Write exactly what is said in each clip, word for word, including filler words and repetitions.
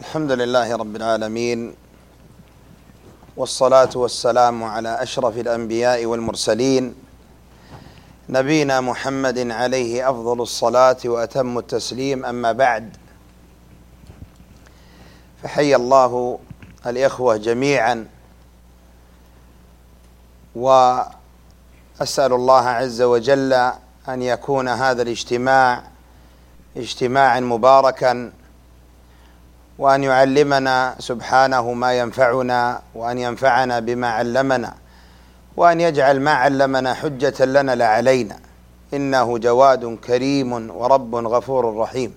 الحمد لله رب العالمين، والصلاة والسلام على أشرف الأنبياء والمرسلين نبينا محمد عليه أفضل الصلاة وأتم التسليم. أما بعد، فحي الله الإخوة جميعا، وأسأل الله عز وجل أن يكون هذا الاجتماع اجتماعا مباركا، وأن يعلمنا سبحانه ما ينفعنا، وأن ينفعنا بما علمنا، وأن يجعل ما علمنا حجة لنا لا علينا، إنه جواد كريم ورب غفور رحيم.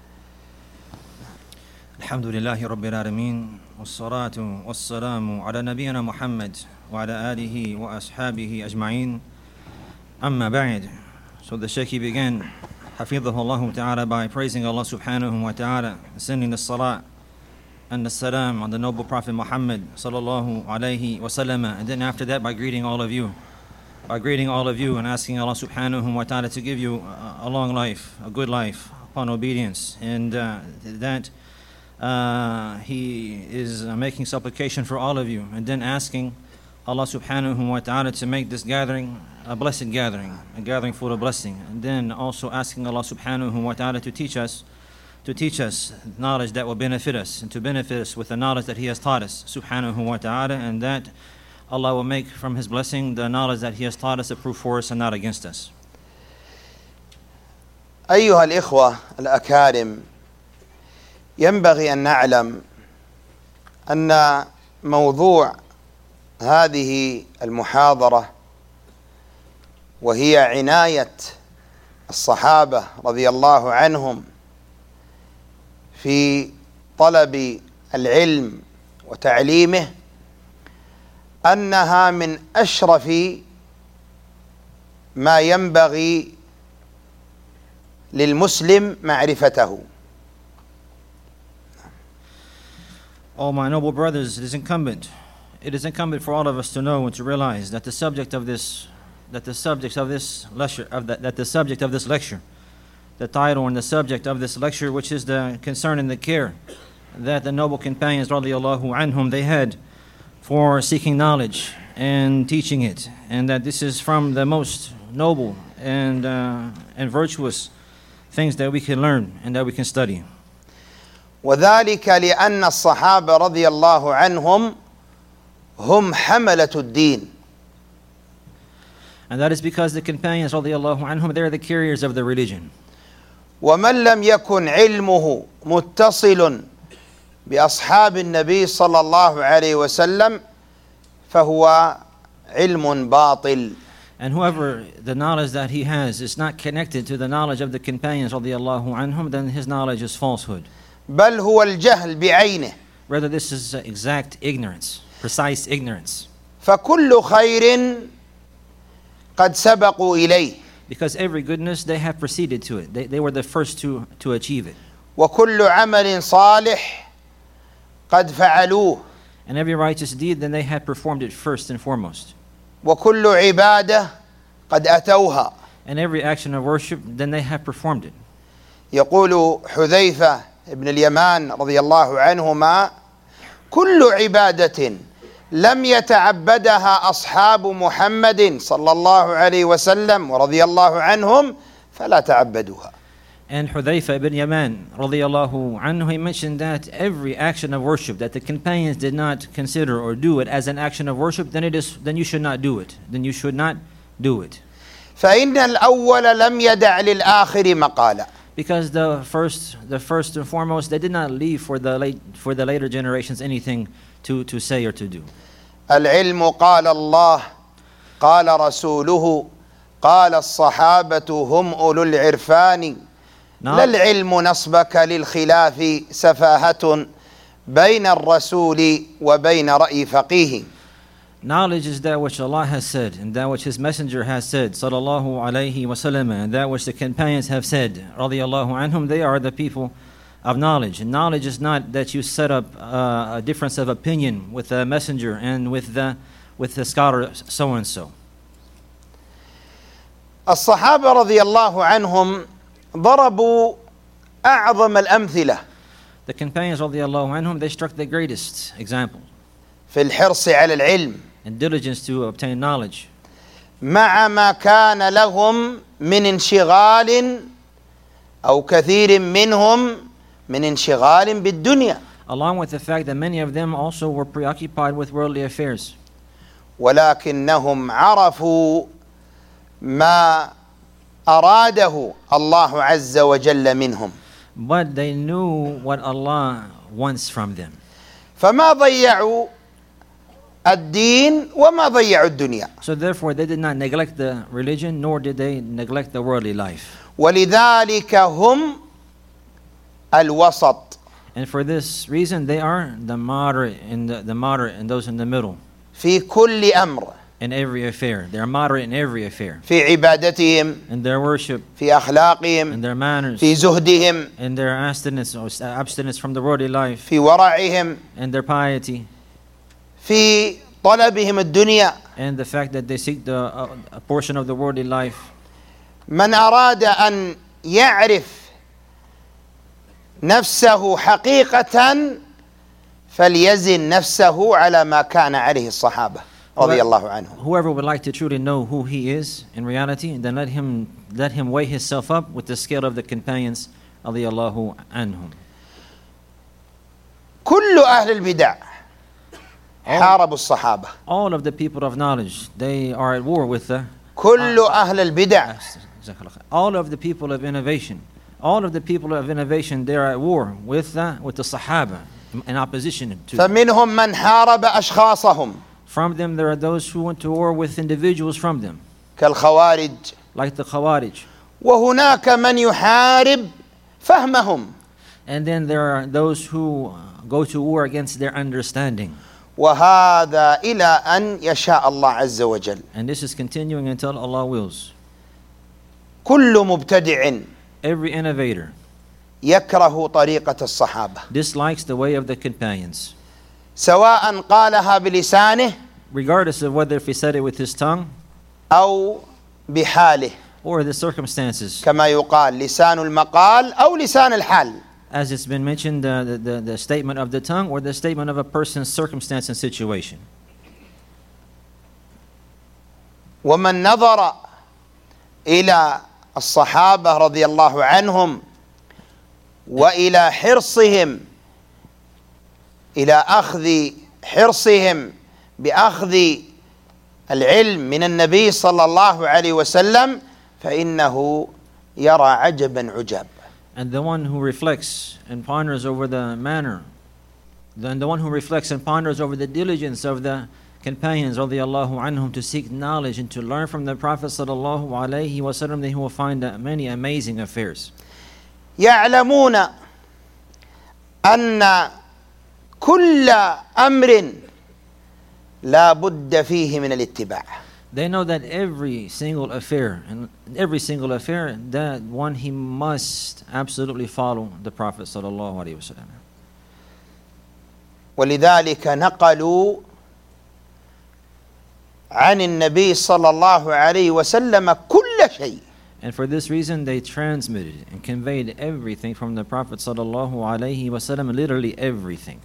الحمد لله رب العالمين، والصلاة والسلام على نبينا محمد وعلى آله وأصحابه أجمعين. أما بعد. So the Shaykh began, Hafidhahullah ta'ala, by praising Allah subhanahu wa ta'ala, sending the salat and the salam on the noble Prophet Muhammad sallallahu alayhi wa sallam, and then after that by greeting all of you, by greeting all of you and asking Allah subhanahu wa ta'ala to give you a long life, a good life upon obedience, and uh, that uh, He is making supplication for all of you, and then asking Allah subhanahu wa ta'ala to make this gathering a blessed gathering, a gathering full of blessing, and then also asking Allah subhanahu wa ta'ala to teach us to teach us knowledge that will benefit us, and to benefit us with the knowledge that He has taught us subhanahu wa ta'ala, and that Allah will make from His blessing the knowledge that He has taught us a proof for us and not against us. أيها الإخوة الأكارم، ينبغي أن نعلم أن موضوع هذه المحاضرة وهي عناية الصحابة رضي الله عنهم في طلب العلم وتعليمه، أنها من أشرف ما ينبغي للمسلم معرفته. Oh, my noble brothers, it is incumbent it is incumbent for all of us to know and to realize that the subject of this that the subject of this lecture of that, that the subject of this lecture the title and the subject of this lecture, which is the concern and the care that the noble companions radiallahu anhum they had for seeking knowledge and teaching it, and that this is from the most noble and uh, and virtuous things that we can learn and that we can study. وذلك لأن الصحابة رضي الله عنهم هم حملة الدين. And that is because the companions radiallahu anhum, they are the carriers of the religion. ومن لم يكن علمه متصل بأصحاب النبي صلى الله عليه وسلم فهو علم باطل. And whoever the knowledge that he has is not connected to the knowledge of the companions radiallahu anhum, then his knowledge is falsehood. بل هو الجهل بعينه. Rather, this is exact ignorance, precise ignorance. فكل خير قد سبقوا إليه. Because every goodness, they have preceded to it. They, they were the first to, to achieve it. وكل عمل صالح قد فعلوه. And every righteous deed, then they had performed it first and foremost. وكل عبادة قد أتوها. And every action of worship, then they have performed it. يقول حذيفة ابن اليمان رضي الله عنهما: كل عبادة لم يتعبدها أصحاب محمد صلى الله عليه وسلم ورضي الله عنهم فلا تعبدوها. And Hudhayfa ibn Yaman radiyallahu anhu, he mentioned that every action of worship that the companions did not consider or do it as an action of worship, then it is then you should not do it. Then you should not do it. فإن الأول لم يدع للآخر مقالا. Because the first, the first and foremost, they did not leave for the late, for the later generations anything to, to say or to do. العلم قال الله قال رسوله قال الصحابة هم أولو العرفان لا العلم نصبك للخلاف سفاهة بين الرسول وبين رأي فقيه. Knowledge is that which Allah has said, and that which His Messenger has said, sallallahu alayhi wa sallam, and that which the companions have said, radiyallahu anhum. They are the people of knowledge. And knowledge is not that you set up uh, a difference of opinion with the Messenger and with the with the scholar so and so. الصحابة رضي الله عنهم ضربوا أعظم الأمثلة. The companions radiallahu anhum, they struck the greatest example في الحرص على العلم and diligence to obtain knowledge, مع ما كان لهم من انشغال أو كثير منهم من انشغال بالدنيا. along with the fact that many of them also were preoccupied with worldly affairs. ولكنهم عرفوا ما أراده الله عز وجل منهم. But they knew what Allah wants from them. فما ضيعوا الدين وما ضيعوا الدنيا. So therefore they did not neglect the religion, nor did they neglect the worldly life. ولذلك هم الوسط. And for this reason they are the moderate and the, the moderate and those in the middle في كل أمر. in every affair. They are moderate in every affair. في عبادتهم. In their worship, في أخلاقهم. in their manners, في زهدهم. in their abstinence or abstinence from the worldly life, في ورعهم. and their piety, في طلبهم الدنيا. and the fact that they seek the uh, a portion of the worldly life. من أراد أن يعرف نفسه حقيقة فليزن نفسه على ما كان عليه الصحابة رضي الله عنهم. Whoever would like to truly know who he is in reality, then let him let him weigh himself up with the scale of the companions رضي الله عنهم. كل أهل البدع حاربوا الصحابة. All of the people of knowledge, they are at war with the كل أهل البدع. all of the people of innovation. All of the people of innovation, they are at war with the with the Sahaba in opposition to. فمنهم من حارب أشخاصهم. From them there are those who went to war with individuals from them, كالخوارج. like the Khawarij. وهناك من يحارب فهمهم. And then there are those who go to war against their understanding. وهذا إلى أن يشاء الله عز وجل. And this is continuing until Allah wills. كل مبتدع Every innovator يكره طريقة الصحابة. dislikes the way of the companions, سواء قالها بلسانه regardless of whether if he said it with his tongue أو بحاله. or the circumstances. كما يقال لسان المقال أو لسان الحال. As it's been mentioned, uh, the, the, the statement of the tongue or the statement of a person's circumstance and situation. ومن نظر إلى الصحابة رضي الله عنهم وإلى حرصهم إلى أخذ حرصهم بأخذ العلم من النبي صلى الله عليه وسلم فإنه يرى عجبا عجاب. And the one who reflects and ponders over the manner, then the one who reflects and ponders over the diligence of the companions radiallahu anhum to seek knowledge and to learn from the Prophet sallallahu alaihi wasallam, then he will find uh, many amazing affairs. يعلمون أن كل أمر لا بد فيه من الاتباع. They know that every single affair, and every single affair, that one he must absolutely follow the Prophet sallallahu alaihi wasallam. ولذلك نقلوا عن النبي صلى الله عليه وسلم كل شيء. And for this reason, they transmitted and conveyed everything from the Prophet sallallahu alaihi wasallam, literally everything.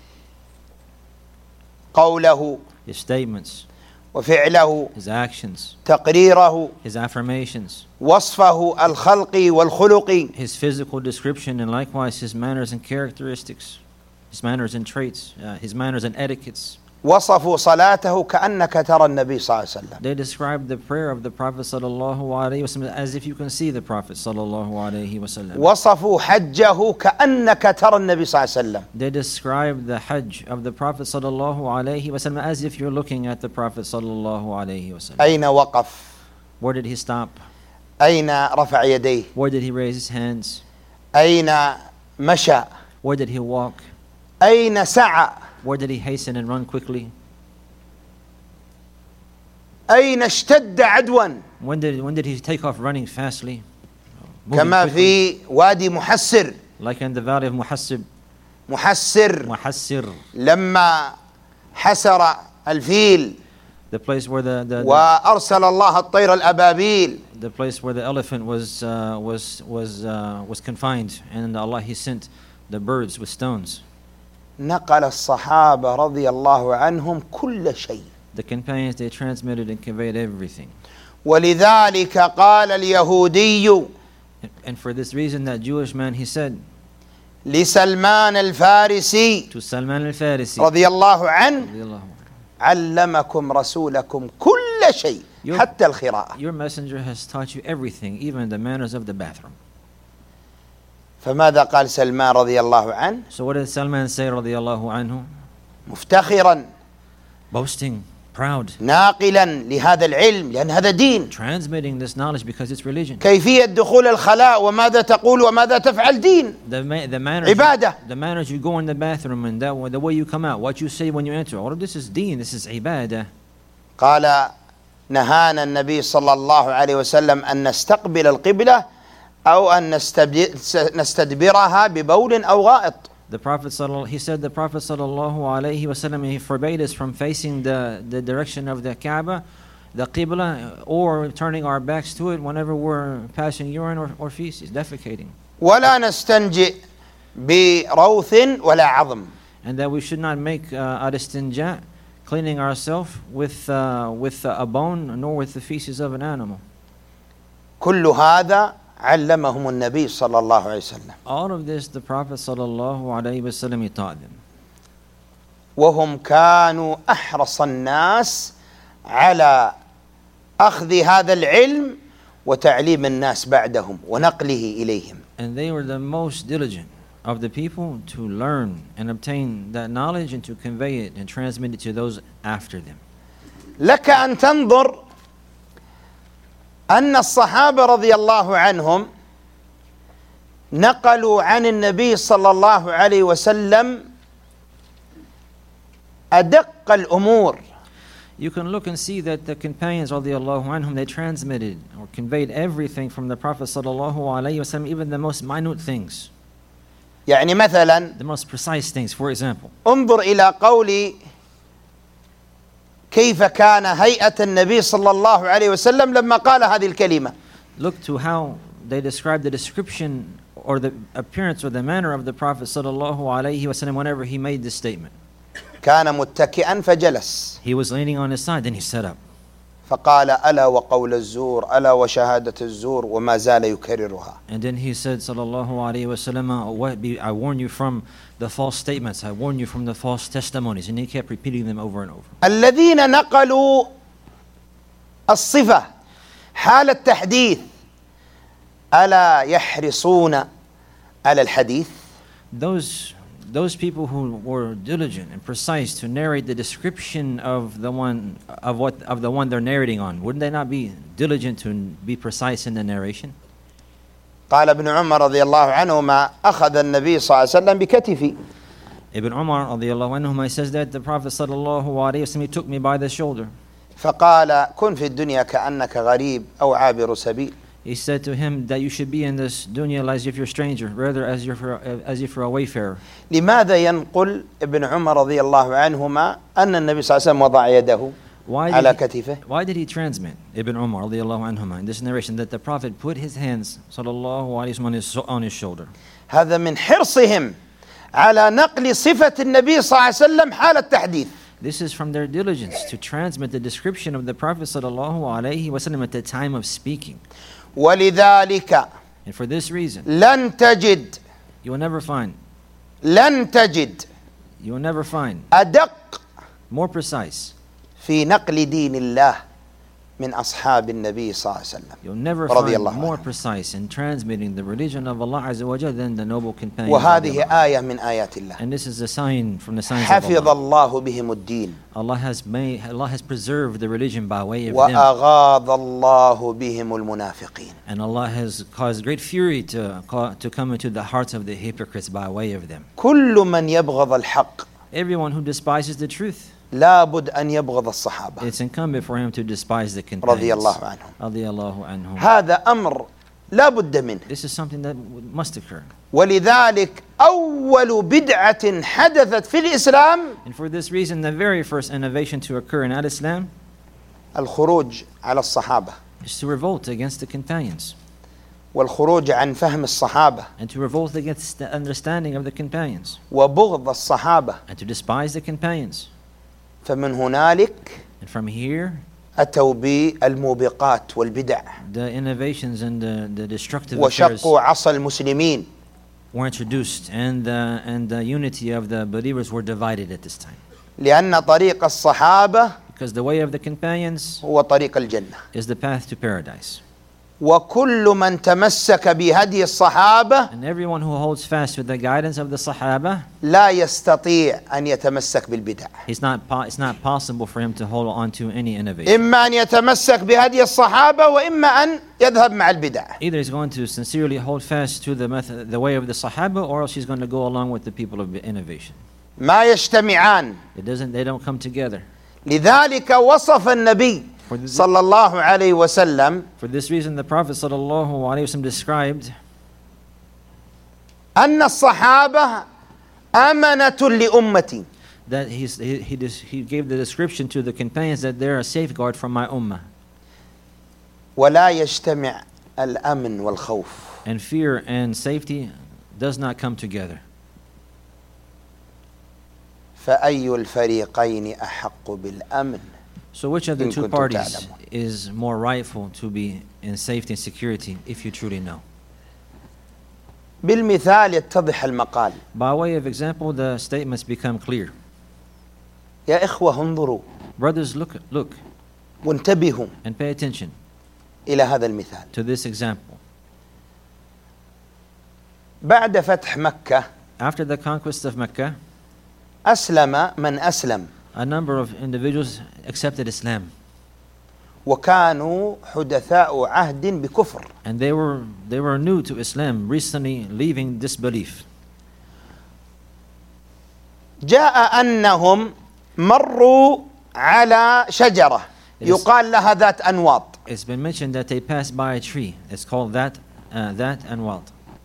قوله, His statements, وفعله, his actions, تقريره, his affirmations, وصفه الخلقي والخلقي, his physical description, and likewise his manners and characteristics, his manners and traits, uh, his manners and etiquettes. وصفوا صلاته كأنك ترى النبي صلى الله عليه وسلم. They describe the prayer of the Prophet sallallahu alaihi wasallam as if you can see the Prophet sallallahu alaihi wasallam. وصفوا حجه كأنك ترى النبي صلى الله عليه وسلم. They describe the Hajj of the Prophet sallallahu alaihi wasallam as if you're looking at the Prophet sallallahu alaihi wasallam. أين وقف؟ Where did he stop? أين رفع يديه؟ Where did he raise his hands? أين مشى؟ Where did he walk? أين سعى؟ Where did he hasten and run quickly? أين اشتد عدوا؟ When did when did he take off running fastly? Moving كما quickly, في وادي محسر. like in the valley of Muhassib. محسر Muhassir, لما حسر الفيل the place where the the, the, وأرسل الله الطير الأبابيل. the place where the elephant was uh, was was uh, was confined, and Allah He sent the birds with stones. نقل الصحابة رضي الله عنهم كل شيء. The companions, they transmitted and conveyed everything. ولذلك قال اليهودي And for this reason, that Jewish man, he said لسلمان الفارسي to Salman al-Farisi, رضي الله عنه رضي الله عنه, علمكم رسولكم كل شيء حتى الخراءة. your messenger has taught you everything, even the manners of the bathroom. فماذا قال سلمان رضي الله عنه؟ So what did Salman say, رضي الله عنه? مفتخرا Boasting, proud, ناقلا لهذا العلم لأن هذا دين. transmitting this knowledge because it's religion. كيفية دخول الخلاء وماذا تقول وماذا تفعل دين. The, ma- the manners, عبادة. the manners you go in the bathroom and that, the way you come out, what you say when you enter, all of this is deen, this is ibadah. قال نهانا النبي صلى الله عليه وسلم أن نستقبل القبلة أو أن نستدبرها ببول أو غائط. The Prophet sallallahu, he said the Prophet sallallahu alaihi wasallam, he forbade us from facing the, the direction of the Kaaba, the Qibla, or turning our backs to it whenever we're passing urine or, or feces, defecating. ولا نستنجئ بروث ولا عظم. And that we should not make uh, al-istinja, cleaning ourselves with uh, with uh, a bone, nor with the feces of an animal. كل هذا علمهم النبي صلى الله عليه وسلم. All of this the Prophet sallallahu alaihi wasallam, he taught them. وهم كانوا أحرص الناس على أخذ هذا العلم وتعليم الناس بعدهم ونقله إليهم. And they were the most diligent of the people to learn and obtain that knowledge and to convey it and transmit it to those after them. لك أن تنظر أن الصحابة رضي الله عنهم نقلوا عن النبي صلى الله عليه وسلم أدق الأمور. You can look and see that the companions radiallahu anhum, they transmitted or conveyed everything from the Prophet sallallahu alaihi wasallam, even the most minute things, يعني مثلا the most precise things. For example, انظر إلى قولي كيف كان هيئة النبي صلى الله عليه وسلم لما قال هذه الكلمة. look to how they describe the description or the appearance or the manner of the Prophet sallallahu alaihi wasallam whenever he made this statement. كان متكئا فجلس He was leaning on his side, then he sat up. فقال ألا وقول الزور ألا وشهادة الزور وما زال يكررها. And then he said, sallallahu alaihi wasallam, I warn you from the false statements, I warn you from the false testimonies. And he kept repeating them over and over. الذين نقلوا الصفة حال التحديث ألا يحرصون على الحديث. Those Those people who were diligent and precise to narrate the description of the one of what of the one they're narrating on, wouldn't they not be diligent to be precise in the narration? قال ابن عمر رضي الله عنهما أخذ النبي صلى الله عليه وسلم بكتفي. Ibn Umar radiallahu anhu, he says that the Prophet sallallahu alaihi wasallam, he took me by the shoulder. فقال كن في الدنيا كأنك غريب أو عابر سبيل. He said to him that you should be in this dunya as if you're a stranger, rather as if you're, as if you're a wayfarer. لماذا ينقل ابن عمر رضي الله عنهما أن النبي صلى الله عليه وسلم وضع يده على كتفه؟ Why did he transmit, Ibn Umar radiallahu anhuma, in this narration, that the Prophet put his hands sallallahu alaihi wasallam on his, on his shoulder? هذا من حرصهم على نقل صفة النبي صلى الله عليه وسلم حال التحديث. This is from their diligence to transmit the description of the Prophet sallallahu alaihi wasallam at the time of speaking. ولذلك And for this reason, لن تجد you will never find, لن تجد you will never find أدق more precise, في نقل دين الله من أصحاب النبي صلى الله عليه وسلم. you'll never رضي find الله more عنه. precise in transmitting the religion of Allah Azza wa Jalla than the noble companions. وهذه آية من آيات الله. And this is a sign from the signs of حفظ Allah. الله بهم الدين Allah has made, Allah has preserved the religion by way of them. وأغاض الله بهم المنافقين. And Allah has caused great fury to, to come into the hearts of the hypocrites by way of them. كل من يبغض الحق Everyone who despises the truth, لابد أن يبغض الصحابة it's incumbent for him to despise the رضي companions. الله عنهم. رضي الله عنهم. هذا أمر لا بد منه. This is something that must occur. ولذلك أول بدعة حدثت في الإسلام And for this reason, the very first innovation to occur in Al-Islam الخروج على الصحابة. is to revolt against the companions. والخروج عن فهم الصحابة and to revolt against the understanding of the companions وبغض الصحابة. and to despise the companions. فمن هنالك And from here, أتوا بالموبقات والبدع the innovations and the, the destructive affairs وشقوا عصا المسلمين. were introduced, and the, and the unity of the believers were divided at this time. لأن طريق الصحابة Because the way of the companions هو طريق الجنة. is the path to paradise. وكل من تمسك بهدي الصحابة And everyone who holds fast with the guidance of the Sahaba, لا يستطيع أن يتمسك بالبدع. He's not po- it's not possible for him to hold on to any innovation. إما أن يتمسك بهدي الصحابة وإما أن يذهب مع البدع. Either he's going to sincerely hold fast to the method, the way of the Sahaba, or else he's going to go along with the people of innovation. ما يجتمعان. It doesn't. They don't come together. لذلك وصف النبي For, the, صلى الله عليه وسلم for this reason, the Prophet sallallahu alaihi wasallam described أن الصحابة أمنة لأمتي. that he's, he he dis, he gave the description to the companions that they're a safeguard from my ummah. ولا يجتمع الأمن والخوف. And fear and safety does not come together. فأي الفريقين أحق بالأمن. So which of the إن two كنتم parties تعلمون. is more rightful to be in safety and security if you truly know? بالمثال يتضح المقال. By way of example, the statements become clear. يا إخوة انظروا Brothers, look, look وانتبهوا and pay attention إلى هذا المثال. to this example. بعد فتح مكة After the conquest of Mecca, أسلم من أسلم a number of individuals accepted Islam, وكانوا حدثاء عهد بكفر. and they were they were new to Islam, recently leaving disbelief. جاء أنهم مروا على شجرة يقال لها ذات أنواط. It's been mentioned that they passed by a tree. It's called that uh, that Anwalt.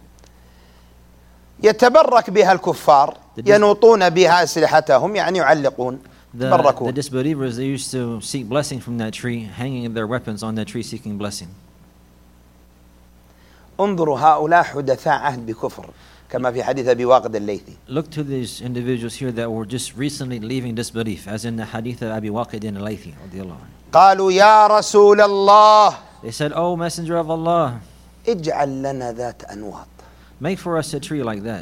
يتبرك بها الكفار ينوطون بها أسلحتهم يعني يعلقون. The, the disbelievers, they used to seek blessing from that tree, hanging their weapons on that tree, seeking blessing. انظروا هؤلاء حدثاء عهد بكفر كما في حديث أبي واقد الليثي. Look to these individuals here that were just recently leaving disbelief, as in the hadith of Abi Waqid al-Laythi. قالوا يا رسول الله. They said, "O Messenger of Allah, اجعل لنا ذات أنواط." make for us a tree like that.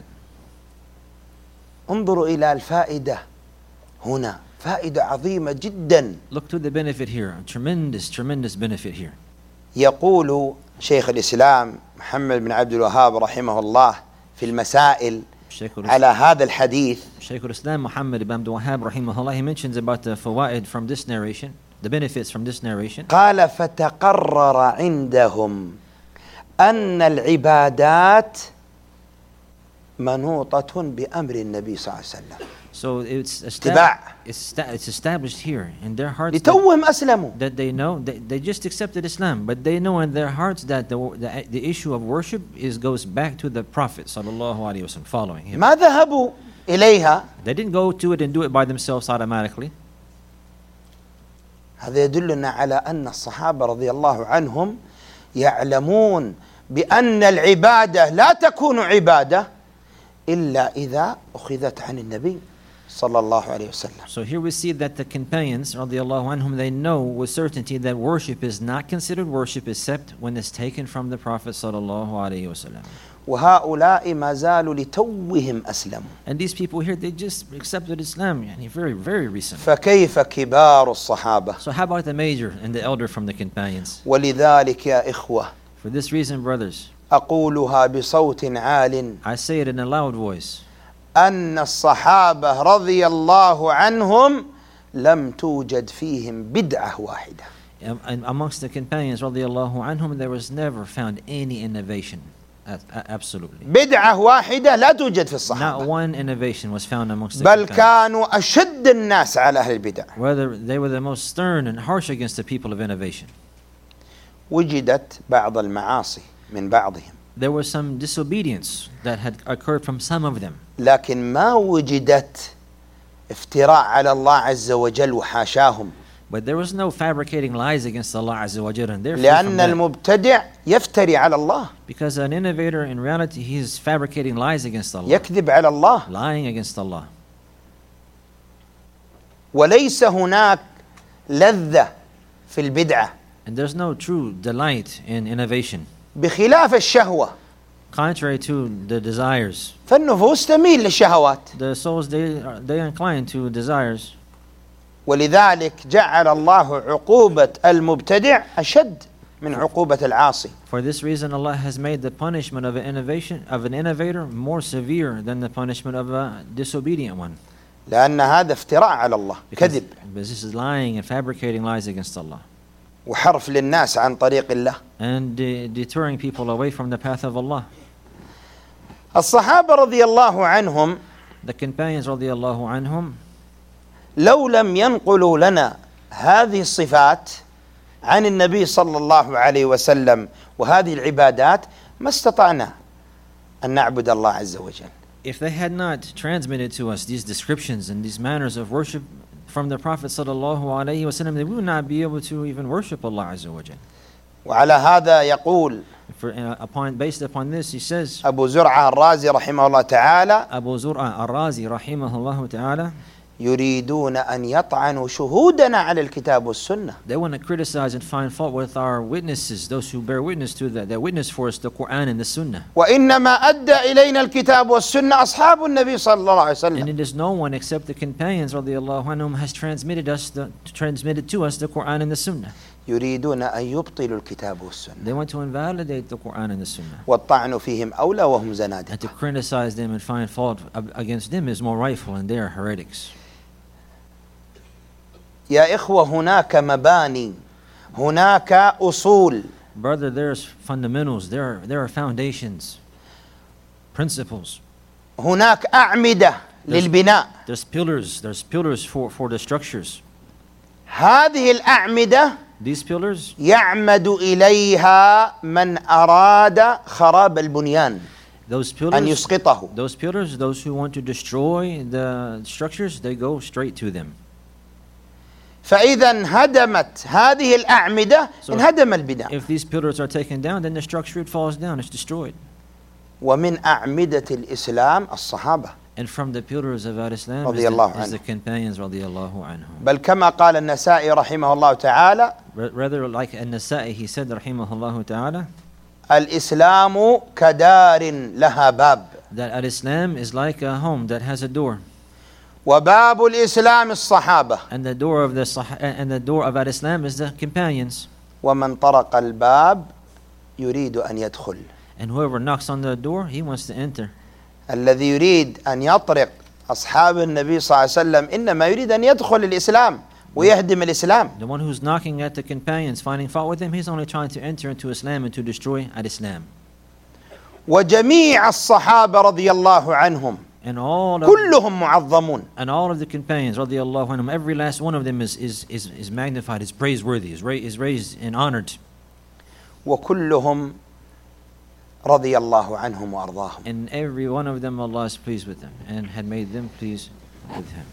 انظروا إلى الفائدة هنا، فائدة عظيمة جدا. Look to the benefit here, a tremendous, tremendous benefit here. يقول شيخ الإسلام محمد بن عبد الوهاب رحمه الله في المسائل على هذا الحديث. Shaykh al-Islam Muhammad ibn Abdul Wahhab rahimahullah, he mentions about the fawaid from this narration, the benefits from this narration. قال فتقرر عندهم أن العبادات منوطة بأمر النبي صلى الله عليه وسلم. So it's established, it's, it's established here in their hearts لتوهم أسلموا. that they know, they, they just accepted Islam, but they know in their hearts that the, the, the issue of worship is goes back to the Prophet sallallahu alaihi wasallam, following him. ما ذهبوا إليها. They didn't go to it and do it by themselves automatically. هذا يدلنا على أن الصحابة رضي الله عنهم يعلمون بأن العبادة لا تكون عبادة إلا إذا أخذت عن النبي صلى الله عليه وسلم. So here we see that the companions radiallahu anhum, they know with certainty that worship is not considered worship except when it's taken from the Prophet sallallahu alaihi wasallam. وهؤلاء ما زالوا لتوهم أسلموا. And these people here, they just accepted Islam يعني very, very recently. فكيف كبار الصحابة. So how about the major and the elder from the companions? ولذلك يا إخوة. For this reason, brothers, أقولها بصوت عال. I say it in a loud voice. أن الصحابة رضي الله عنهم لم توجد فيهم بدعة واحدة. And amongst the companions radiallahu anhum, there was never found any innovation. Absolutely. بدعة واحدة لا توجد في الصحابة. Not one innovation was found amongst the بل companions. كانوا أشد الناس على أهل البدع. Whether they were the most stern and harsh against the people of innovation. وجدت بعض المعاصي من بعضهم. There was some disobedience that had occurred from some of them. لكن ما وجدت افتراء على الله عز وجل وحاشاهم. But there was no fabricating lies against Allah Azza wa Jalla, and therefore لأن المبتدع يفتري على الله. Because an innovator, in reality, he is fabricating lies against Allah. يكذب على الله. Lying against Allah. وليس هناك لذة في البدعة. And there's no true delight in innovation. بخلاف الشهوة. Contrary to the desires. فالنفوس تميل للشهوات. The souls, they they incline to desires. ولذلك جعل الله عقوبة المبتدع أشد من عقوبة العاصي. For this reason, Allah has made the punishment of an innovation of an innovator more severe than the punishment of a disobedient one. لأن هذا افتراء على الله. كذب. Because this is lying and fabricating lies against Allah. وحرف للناس عن طريق الله. And de- deterring people away from the path of Allah. الصحابة رضي الله عنهم The companions رضي الله عنهم لو لم ينقلوا لنا هذه الصفات عن النبي صلى الله عليه وسلم وهذه العبادات ما استطعنا أن نعبد الله عز وجل. If they had not transmitted to us these descriptions and these manners of worship from the Prophet صلى الله عليه وسلم, then we would not be able to even worship Allah عز وجل. وعلى هذا يقول For, uh, upon, based upon this, he says, أبو زرعة الرازي رحمه الله تعالى Abu Zur'a al-Razi rahimahullah ta'ala, يريدون أن يطعنوا شهودنا على الكتاب والسنة. they want to criticize and find fault with our witnesses, those who bear witness to that, that witness for us the Quran and the Sunnah. وإنما أدى إلينا الكتاب والسنة أصحاب النبي صلى الله عليه And وسلم. it is no one except the companions radiallahu anhum has transmitted us the, transmitted to us the Quran and the Sunnah. يريدون أن يبطلوا الكتاب والسنة. They want to invalidate the Quran and the Sunnah. والطعن فيهم أولى وهم And to زنادقة. criticize them and find fault against them is more rightful, and they are heretics. يا إخوة هناك مباني هناك أصول. Brother, there's fundamentals, there are, there are foundations, principles. هناك أعمدة للبناء. There's pillars, there's pillars for, for the structures. هذه الأعمدة These pillars, يعمد إليها من أراد خراب البنيان those أن pillars, يسقطه. those pillars, those who want to destroy the structures, they go straight to them. فإذا انهدمت هذه الأعمدة So, انهدم البناء. if these pillars are taken down, then the structure, it falls down, it's destroyed. ومن أعمدة الإسلام الصحابة. And from the pillars of our Islam is رضي الله the, is the عنهم. companions radiallahu anhum. بل كما قال النسائي رحمه الله تعالى Rather, like An-Nasa'i, he said rahimahullah ta'ala, الإسلام كدار لها باب that al-Islam is like a home that has a door. وباب الإسلام الصحابة And the door of the sah- and the door of al-Islam is the companions. ومن طرق الباب يريد أن يدخل. And whoever knocks on the door, he wants to enter. الذي يريد أن يطرق أصحاب النبي صلى الله عليه وسلم إنما يريد أن يدخل الإسلام ويهدم الإسلام. The one who's knocking at the companions, finding fault with him, he's only trying to enter into Islam and to destroy al-Islam. وجميع الصحابة رضي الله عنهم And all of, كلهم معظمون. and all of the companions, radiallahu anhum, every last one of them is, is, is, is magnified, is praiseworthy, is, ra- is raised and honored. وكلهم رضي الله عنهم وأرضاهم. And every one of them, Allah is pleased with them and had made them pleased with Him.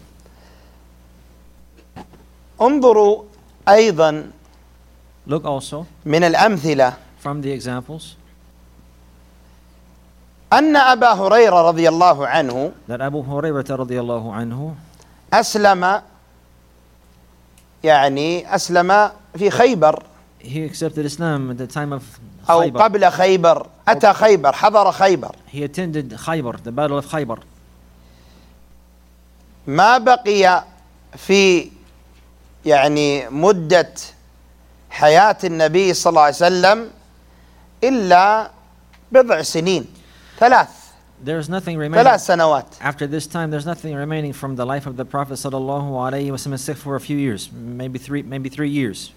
انظروا أيضا Look also من الأمثلة from the examples أن أبا هريرة رضي الله عنه that Abu Hurairah radiallahu anhu, أسلم يعني أسلم في خيبر he accepted Islam at the time of أو Khaybar. قبل خيبر أتى خيبر حضر خيبر. He attended Khaybar, the battle of Khaybar. ما بقي في يعني مدة حياة النبي صلى الله عليه وسلم إلا بضع سنين ثلاث There's nothing remaining. ثلاث سنوات. After this time, there's nothing remaining from the life of the Prophet sallallahu alaihi wasallam except for a few years, maybe three, maybe three years.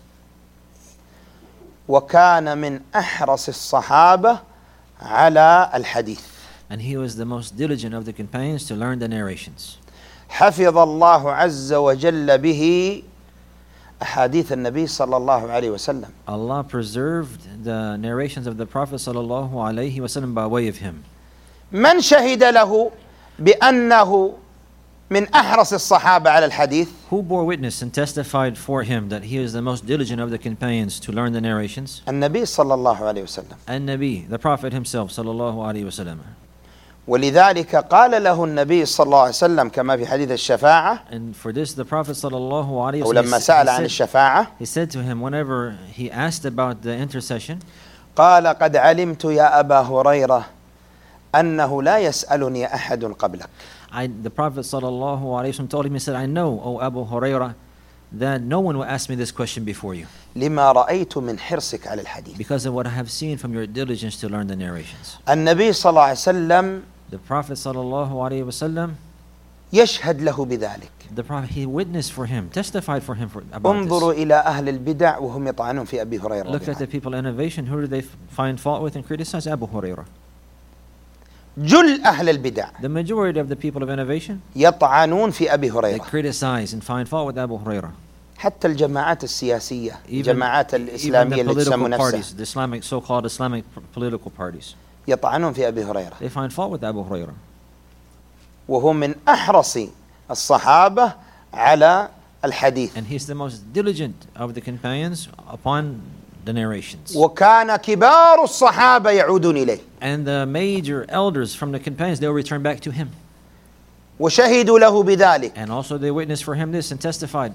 وكان من أحرص الصحابة على الحديث. And he was the most diligent of the companions to learn the narrations. حفظ الله عز وجل به أحاديث النبي صلى الله عليه وسلم. Allah preserved the narrations of the Prophet sallallahu alaihi wasallam by way of him. من شهد له بأنه من أحرص الصحابة على الحديث؟ Who bore witness and testified for him that he is the most diligent of the companions to learn the narrations? النبي صلى الله عليه وسلم. النبي, the Prophet himself, صلى الله عليه وسلم. ولذلك قال له النبي صلى الله عليه وسلم كما في حديث الشفاعة. And for this the Prophet صلى الله عليه أو لما سأل عن الشفاعة he said to him whenever he asked about the intercession, قال قد علمت يا أبا هريرة أنه لا يسألني أحد قبلك. I, the Prophet صلى الله عليه وسلم told him, he said, I know, O Abu Hurairah, that no one will ask me this question before you. لما رأيت من حرصك على الحديث. Because of what I have seen from your diligence to learn the narrations. النبي صلى الله عليه وسلم The Prophet صلى الله عليه وسلم يشهد له بذلك. The Prophet, he witnessed for him, testified for him for, about انظروا this. إلى أهل البدع وهم يطعنون في أبي هريرة. Look at the people of innovation. Who do they find fault with and criticize? Abu Hurairah. جل أهل البدع The majority of the people of innovation, يطعنون في أبي they هريرة. criticize and find fault with Abu Hurairah. حتى الجماعات السياسية، Even, الجماعات even الإسلامية the اللي تسمى political نفسها parties, the Islamic, so-called Islamic political parties, يطعنون في أبي هريرة. they find fault with Abu Hurairah. وهو من أحرص الصحابة على الحديث. And he's the most diligent of the companions upon the narrations. وكان كبار الصحابة يعودون إليه. And the major elders from the companions, they will return back to him. وشهدوا له بذلك. And also they witnessed for him this and testified.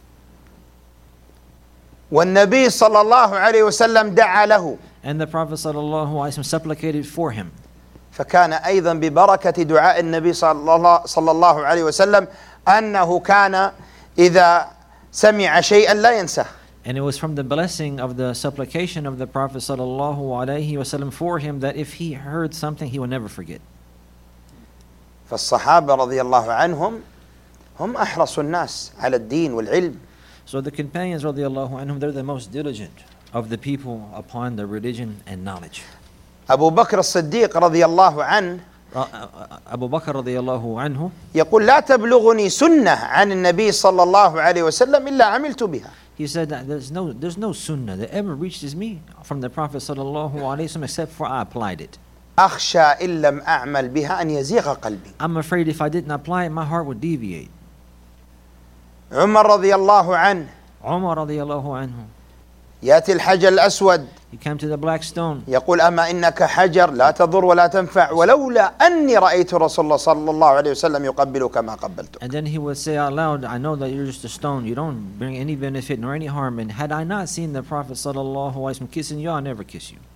والنبي صلى الله عليه وسلم دعا له. And the Prophet صلى الله عليه وسلم supplicated for him. فكان أيضا ببركة دعاء النبي صلى الله صلى الله عليه وسلم أنه كان إذا سمع شيئا لا ينساه. And it was from the blessing of the supplication of the Prophet صلى الله عليه وسلم for him that if he heard something he would never forget. فالصحابة رضي الله عنهم هم أحرص الناس على الدين والعلم. So the companions رضي الله عنهم, they're the most diligent of the people upon the religion and knowledge. أبو بكر الصديق رضي الله عنه أبو بكر رضي الله عنه يقول لا تبلغني سنة عن النبي صلى الله عليه وسلم إلا عملت بها. He said that there's no there's no sunnah that ever reaches me from the Prophet صلى الله عليه وسلم except for I applied it. أخشى إن لم أعمل بها أن يزيغ قلبي. I'm afraid if I didn't apply it, my heart would deviate. عمر رضي الله عنه عمر رضي الله عنه, يأتي الحجر الأسود he came to the black stone. يقول أما إنك حجر لا تضر ولا تنفع ولولا أني رأيت رسول الله صلى الله عليه وسلم يقبلك ما قبلته. And then he would say out loud, I know that you're just a stone, you don't bring any benefit nor any harm, and had I not seen the Prophet صلى الله عليه وسلم kissing you, I'll never kiss you.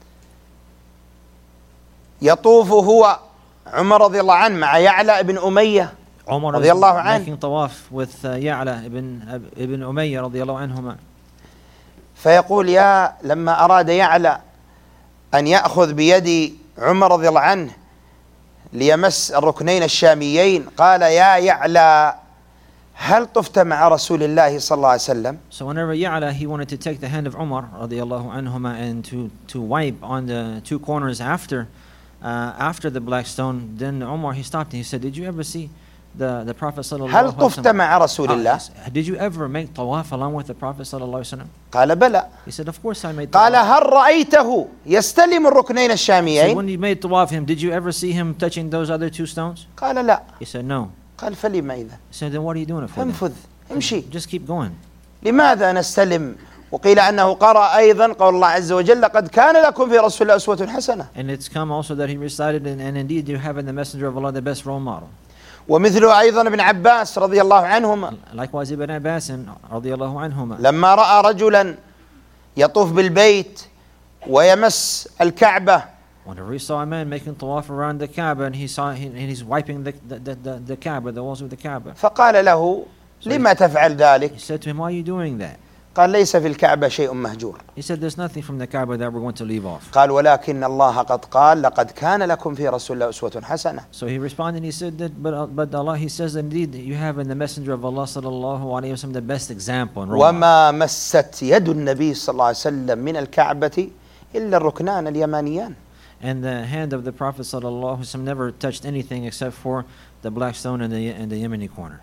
يطوف هو عمر رضي الله عنه مع يعلى ابن أمية Umar رضي الله عنه making tawaf with uh, Ya'la ibn, ibn Umayyah رضي الله عنهما. فيقول يا لما أراد يعلى أن يأخذ بيد عمر رضي الله عنه ليمس الركنين الشاميين قال يا يعلى هل طفت مع رسول الله صلى الله عليه وسلم؟ So whenever Ya'la, he wanted to take the hand of Umar رضي الله عنهما and to, to wipe on the two corners after uh, after the black stone, then Umar, he stopped and he said, did you ever see the, the Prophet صلى الله عليه هل طفت مع رسول الله؟ uh, Did you ever make tawaf along with the Prophet صلى الله عليه وسلم? قال بلى. He said, of course I made قال tawaf. هل رأيته يستلم الركنين So الشاميين؟ when you made tawaf him, did you ever see him touching those other two stones? قال لا. He said, no. قال فلما إذا؟ He said, then what are you doing it for? انفذ امشي. Just keep going. لماذا نستلم؟ وقيل أنه قرأ أيضا قول الله عز وجل قد كان لكم في رسول الله أسوة حسنة. And it's come also that he recited, and, and indeed you have in the Messenger of Allah the best role model. ومثله أيضا ابن عباس رضي الله عنهما Likewise Ibn Abbas رضي الله عنهما. لما رأى رجلا يطوف بالبيت ويمس الكعبة Whenever he saw a man making tawaf around the Kaaba and he saw he, and he's wiping the, the, the, the, the Kaaba, the walls of the Kaaba. فقال له لما تفعل ذلك؟ He said to him, why are you doing that? قال ليس في الكعبة شيء مهجور. He said, there's nothing from the Kaaba that we're going to leave off. قال ولكن الله قد قال لقد كان لكم في رسول الله أسوة حسنة. So he responded and he said that, but, but Allah, he says, indeed, you have in the Messenger of Allah sallallahu alayhi wa sallam the best example and role model. وما مست يد النبي صلى الله عليه وسلم من الكعبة إلا الركنان اليمانيان. And the hand of the Prophet sallallahu alayhi wa sallam never touched anything except for the black stone and the, and the Yemeni corner.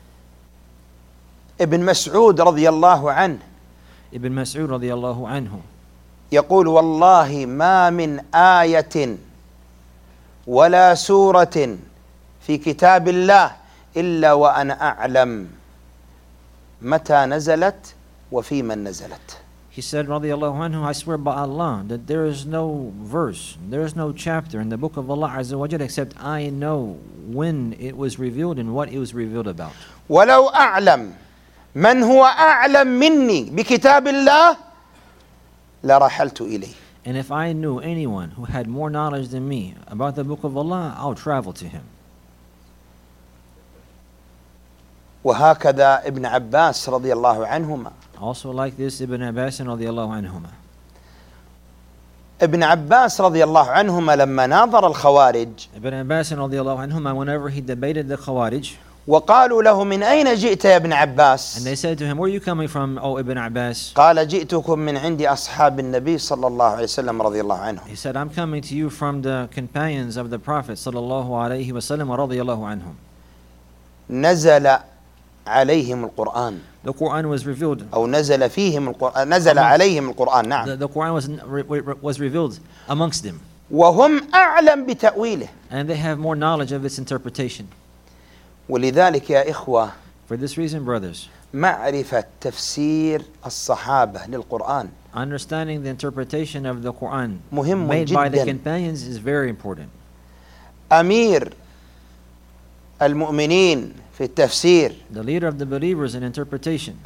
ابن مسعود رضي الله عنه Ibn Mas'ud رضي الله عنه يقول والله ما من آية ولا سورة في كتاب الله إلا وأنا أعلم متى نزلت وفي من نزلت. He said, radiyallahu anhu, I swear by Allah that there is no verse, there is no chapter in the book of Allah Azza wa Jalla except I know when it was revealed and what it was revealed about. ولو أعلم من هو أعلم مني بكتاب الله لرحلت إليه. And if I knew anyone who had more knowledge than me about the book of Allah, I'll travel to him. وهكذا ابن عباس رضي الله عنهما. Also like this, Ibn Abbas radiyallahu anhuma. ابن عباس رضي الله عنهما لما ناظر الخوارج Ibn Abbas radiyallahu anhuma, whenever he debated the Khawarij, وقالوا له من أين جئت يا ابن عباس؟ and they said to him, where are you coming from, O Ibn Abbas? قال جئتكم من عند أصحاب النبي صلى الله عليه وسلم رضي الله عنهم. He said, I'm coming to you from the companions of the Prophet sallallahu alayhi wa sallam wa radiyallahu anhum. نزل عليهم القرآن. The Quran was revealed. أو نزل فيهم القرآن نزل عليهم القرآن نعم. The, the Quran was was revealed amongst them. وهم أعلم بتأويله. And they have more knowledge of its interpretation. ولذلك يا إخوة For this reason, brothers, معرفة تفسير الصحابة للقرآن understanding the interpretation of the Quran مهم made by the جدا. companions is very important. أمير المؤمنين في التفسير The leader of the believers in interpretation,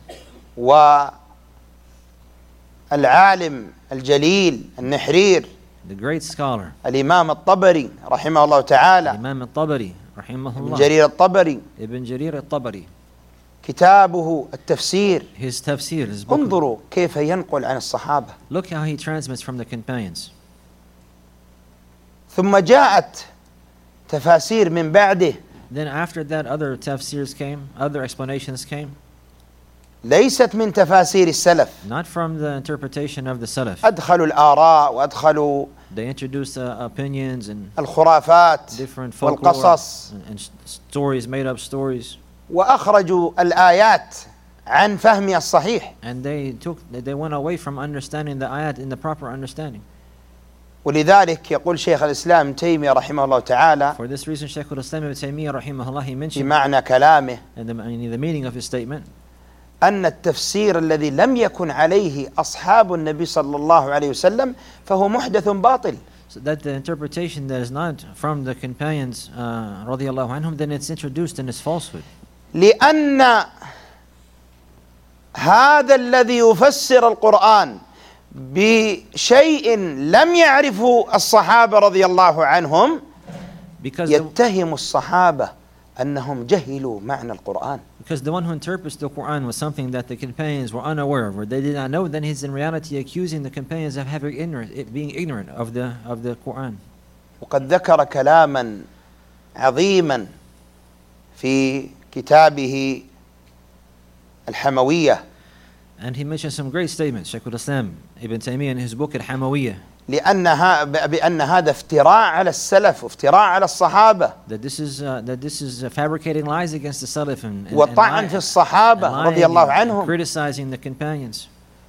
والعالم الجليل النحرير the great scholar, الإمام الطبري رحمه الله تعالى Imam al-Tabari, ابن rahimahullah, جرير الطبري Ibn Jarir al-Tabari, كتابه التفسير. his tafsir, his book. انظروا كيف ينقل عن الصحابة. Look how he transmits from the companions. ثم جاءت تفاسير من بعده Then after that, other tafsirs came, other explanations came, ليست من تفاسير السلف. not from the interpretation of the Salaf. أدخلوا الآراء وأدخلوا They introduced uh, opinions and الخرافات different folklore والقصص and, and stories, made up stories, وأخرجوا الآيات عن فهمها الصحيح. and they took, they went away from understanding the ayat in the proper understanding. ولذلك يقول شيخ الإسلام ابن تيمية رحمه الله تعالى For this reason, Shaykh al-Islam ibn Taymiyyah rahimahullah, he في mentioned معنى كلامه in the, in the meaning of his statement أن التفسير الذي لم يكن عليه أصحاب النبي صلى الله عليه وسلم فهو محدث باطل. so that the interpretation that is not from the companions uh, radiyallahu anhum, then it's introduced in its falsehood. لأن هذا الذي يفسر القرآن بشيء لم يعرفه الصحابة رضي الله عنهم Because the, يتهم الصحابة أنهم جهلوا معنى القرآن. because the one who interprets the Quran was something that the companions were unaware of, or they did not know, then he's in reality accusing the companions of having ignorant, it being ignorant of the of the Quran. وقد ذكر كلاما عظيما في كتابه الحموية. And he mentioned some great statements, Shaykh al-Islam ibn Taymiyyah in his book Al-Hamawiyyah, لأنها بأن هذا افتراء على السلف وافتراء على الصحابة that this is uh, that this is uh, fabricating lies against the Salaf and, and, وطعن and, في الصحابة and رضي الله lying and عنهم. criticizing the companions.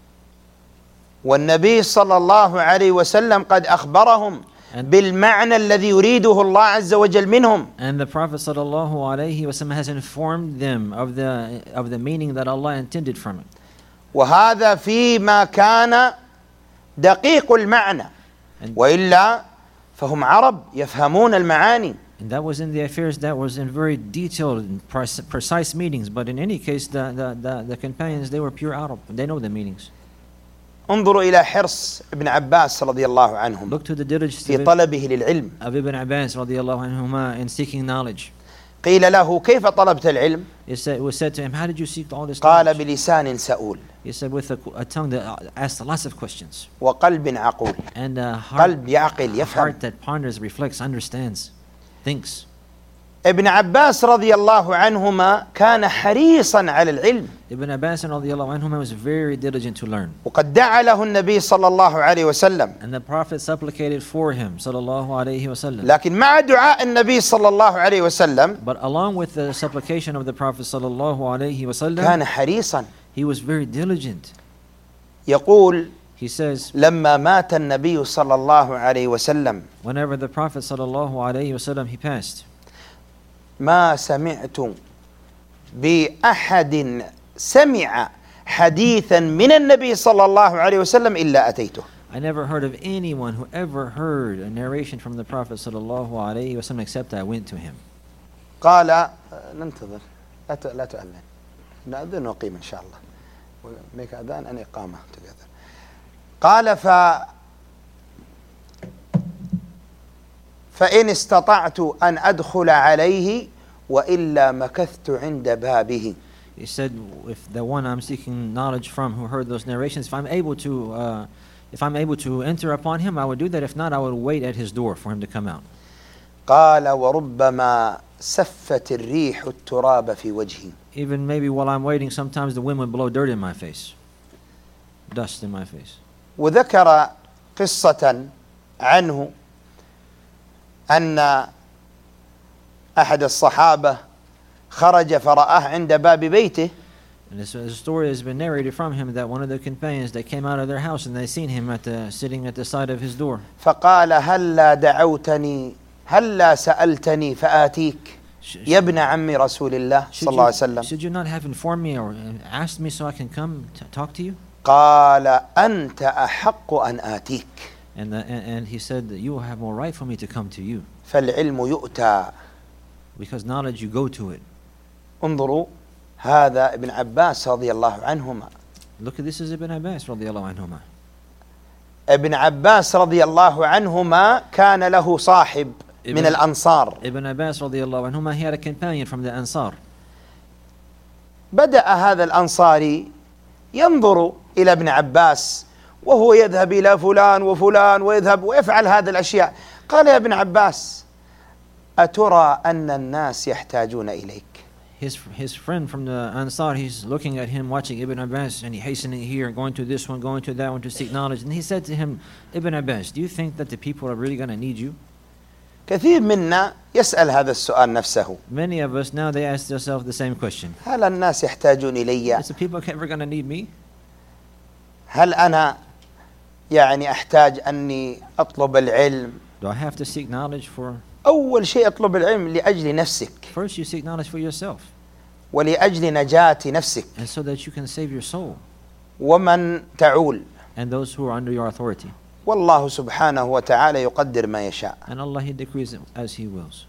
والنبي صلى الله عليه وسلم قد أخبرهم بالمعنى الذي يريده الله عز وجل منهم. And the Prophet sallallahu alaihi wasallam has informed them of the of the meaning that Allah intended from it. وهذا فيما كان دقيق المعنى وإلا فهم عرب يفهمون المعاني. And that was in the affairs that was in very detailed and precise meanings. But in any case, the, the, the, the companions, they were pure Arab. They know the meanings. انظروا إلى حرص ابن عباس رضي الله عنهم Look to the diligence في طلبه للعلم. of Ibn Abbas radiallahu anhuma in seeking knowledge. قيل له كيف طلبت العلم؟ It, said, it was said to him, how did you seek all this قال knowledge? بلسان سؤول He said, with a, a tongue that asked lots of questions. وقلب عقول. And a heart, قلب يعقل a يفهم. heart that ponders, reflects, understands, thinks. ابن عباس رضي الله عنهما كان حريصا على العلم. Ibn Abbas radiallahu anhuma was very diligent to learn. وقد دعا له النبي صلى الله عليه وسلم. And the Prophet supplicated for him, sallallahu alayhi wasallam. لكن مع دعاء النبي صلى الله عليه وسلم But along with the supplication of the Prophet sallallahu alayhi wasallam, كان حريصا. he was very diligent. يقول He says, لما مات النبي صلى الله عليه وسلم whenever the Prophet sallallahu alayhi wasallam he passed, ما سمعت بأحد سمع حديثا من النبي صلى الله عليه وسلم إلا أتيته. I never heard of anyone who ever heard a narration from the Prophet sallallahu alaihi wasallam except I went to him. قال ننتظر لا لا تؤذن نأذن وقيم إن شاء الله make أذان and إقامة together. قال ف فإن استطعت أن أدخل عليه وإلا مكثت عند بابه. He said, if the one I'm seeking knowledge from who heard those narrations, if I'm able to, uh, if I'm able to enter upon him, I would do that. If not, I would wait at his door for him to come out. قال وربما سفت الريح التراب في وجهي. Even maybe while I'm waiting, sometimes the wind would blow dirt in my face, dust in my face. وذكر قصة عنه أن أحد الصحابة خرج فرآه عند باب بيته. And this, this story has been narrated from him that one of the companions that came out of their house and they seen him at the sitting at the side of his door. فقال هلا دعوتني هلا سألتني فآتيك يا ابن عم رسول الله صلى الله عليه وسلم. Should you not have informed me or asked me so I can come to talk to you? قال أنت أحق أن آتيك. And, the, and and he said that you will have more right for me to come to you. فالعلم يؤتى. Because knowledge you go to it. انظروا هذا ابن عباس رضي الله عنهما. Look at this is Ibn Abbas رضي الله عنهما. ابن عباس رضي الله عنهما كان له صاحب من الأنصار. Ibn Abbas رضي الله عنهما, he had a companion from the Ansar. بدأ هذا الأنصاري ينظر إلى ابن عباس وهو يذهب إلى فلان وفلان ويذهب ويفعل هذه الأشياء. قال يا ابن عباس أترى أن الناس يحتاجون إليك. His his friend from the Ansar, he's looking at him, watching Ibn Abbas, and he hastening here, going to this one, going to that one to seek knowledge. And he said to him, Ibn Abbas, do you think that the people are really going to need you? كثير منا يسأل هذا السؤال نفسه. Many of us now, they ask themselves the same question. هل الناس يحتاجون إلي؟ Is the people ever going to need me? هل أنا يعني أحتاج أني أطلب العلم؟ Do I have to seek knowledge for? أول شيء أطلب العلم لأجل نفسك. First you seek knowledge for yourself. ولأجل نجاة نفسك. And so that you can save your soul. ومن تعول. And those who are under your authority. والله سبحانه وتعالى يقدر ما يشاء. And Allah, He decrees it as He wills.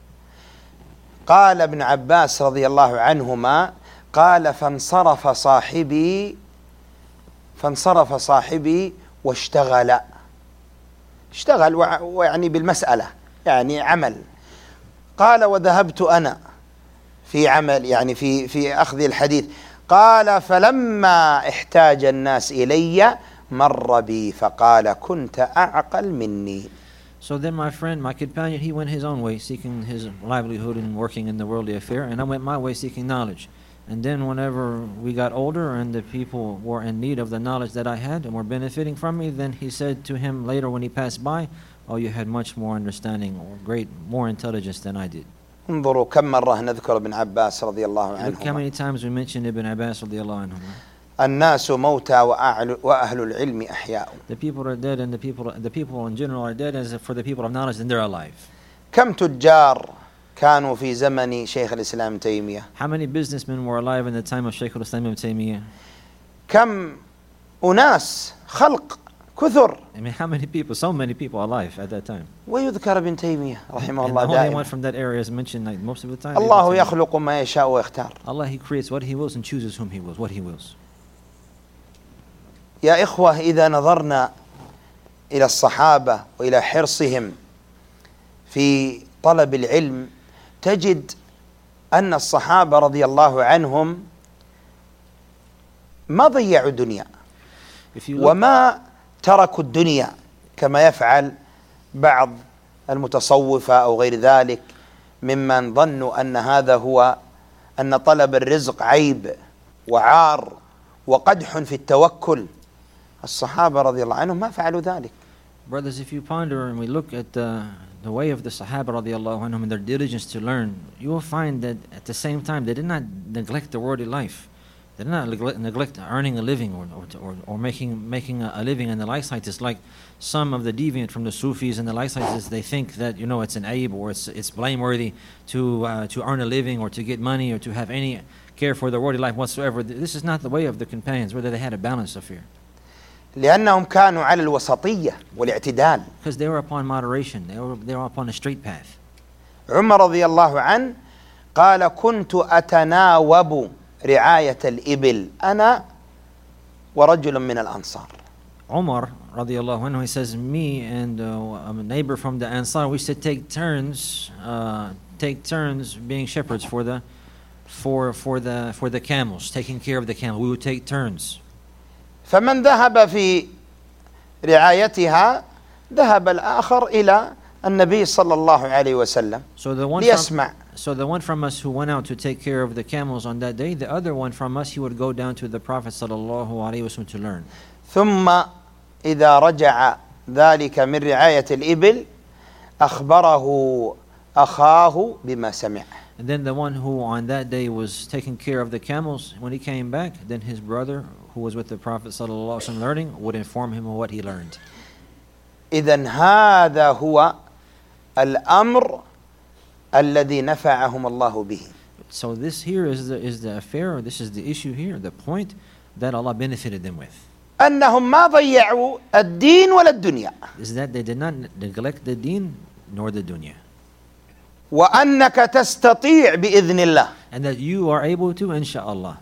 قال ابن عباس رضي الله عنهما قال فانصرف صاحبي فانصرف صاحبي واشتغل. اشتغل ويعني بالمسألة يعني عمل. قال وذهبت أنا في عمل يعني في في أخذ الحديث. قال فلما احتاج الناس إلي مر بي فقال كنت أعقل مني. So then my friend, my companion, he went his own way, seeking his livelihood and working in the worldly affair, and I went my way seeking knowledge. And then whenever we got older and the people were in need of the knowledge that I had and were benefiting from me, then he said to him later when he passed by, oh, you had much more understanding or great, more intelligence than I did. انظروا كم مرة نذكر ابن عباس رضي الله عنه. Look how many times we mentioned Ibn Abbas رضي الله عنه. الناس موتى وأهل العلم أحياء. The people are dead and the people the people in general are dead, as for the people of knowledge, then they're alive. كم تجار كانوا في زمن شيخ الإسلام ابن تيمية. How many businessmen were alive in the time of Shaykh al-Islam ibn Taymiyyah? كم أناس خلق كثر. I mean, how many people, so many people alive at that time. ويذكر ابن تيمية رحمه And الله the only one دائما. from that area is mentioned like most of the time. الله يخلق ما يشاء ويختار. Allah, He creates what He wills and chooses whom He wills, what He wills. يا إخوة إذا نظرنا إلى الصحابة وإلى حرصهم في طلب العلم تجد أن الصحابة رضي الله عنهم ما ضيعوا الدنيا وما تركوا الدنيا كما يفعل بعض المتصوفة أو غير ذلك ممن ظنوا أن هذا هو أن طلب الرزق عيب وعار وقدح في التوكل. الصحابة رضي الله عنهم ما فعلوا ذلك. Brothers, if you ponder and we look at the, the way of the Sahaba radiallahu anhum and their diligence to learn, you will find that at the same time they did not neglect the worldly life. They did not neglect, neglect earning a living or or, or, or making making a, a living in the life sciences, like some of the deviant from the Sufis and the life sciences. They think that, you know, it's an aib or it's it's blameworthy to uh, to earn a living or to get money or to have any care for their worldly life whatsoever. This is not the way of the companions, whether they had a balance affair. لأنهم كانوا على الوسطية والاعتدال. Because they were upon moderation, they were they were upon a straight path. عمر رضي الله عنه قال كنت أتناوب رعاية الإبل أنا ورجل من الأنصار. Umar radiallahu anhu, he says, me and uh, a neighbor from the Ansar, we used to take turns, uh, take turns being shepherds for the, for for the for the camels, taking care of the camels. We would take turns. فمن ذهب في رعايتها ذهب الآخر إلى النبي صلى الله عليه وسلم So the one ليسمع. from, so the one from us who went out to take care of the camels on that day, the other one from us, he would go down to the Prophet sallallahu alaihi wasallam to learn. ثم إذا رجع ذلك من رعاية الإبل أخبره أخاه بما سمع. And then the one who on that day was taking care of the camels, when he came back, then his brother who was with the Prophet sallallahu alaihi wasallam learning would inform him of what he learned. إذن هذا هو الأمر الذي نفعهم الله به. So this here is the is the affair, or this is the issue here, the point that Allah benefited them with. أنهم ما ضيعوا الدين ولا الدنيا. Is that they did not neglect the deen nor the dunya. وأنك تستطيع بإذن الله. And that you are able to, inshaAllah.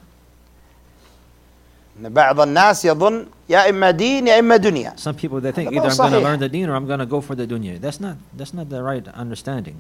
بعض الناس يظن يا إما دين يا إما دنيا. Some people, they think either I'm going to learn the deen or I'm going to go for the dunya. That's not that's not the right understanding.